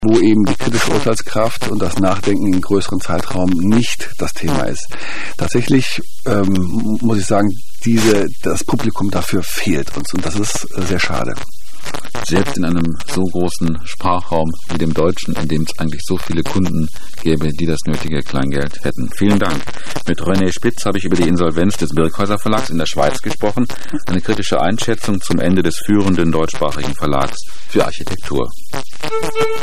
wo eben die kritische Urteilskraft und das Nachdenken in größeren Zeitraum nicht das Thema ist. Tatsächlich muss ich sagen, das Publikum dafür fehlt uns und das ist sehr schade. Selbst in einem so großen Sprachraum wie dem Deutschen, in dem es eigentlich so viele Kunden gäbe, die das nötige Kleingeld hätten. Vielen Dank. Mit René Spitz habe ich über die Insolvenz des Birkhäuser Verlags in der Schweiz gesprochen. Eine kritische Einschätzung zum Ende des führenden deutschsprachigen Verlags für Architektur.